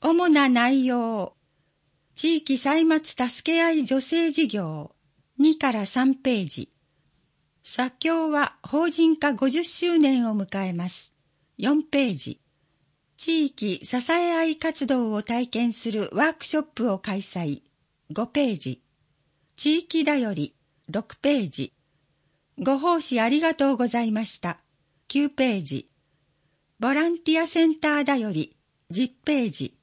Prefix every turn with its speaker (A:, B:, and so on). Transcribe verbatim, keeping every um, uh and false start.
A: 主な内容。地域歳末助け合い女性事業にからさんページ。社協は法人化ごじゅっしゅうねんを迎えます。よんページ。地域支え合い活動を体験するワークショップを開催。ごページ。地域だよりろくページ。ご奉仕ありがとうございました。きゅうページ。ボランティアセンターだよりじゅっページ。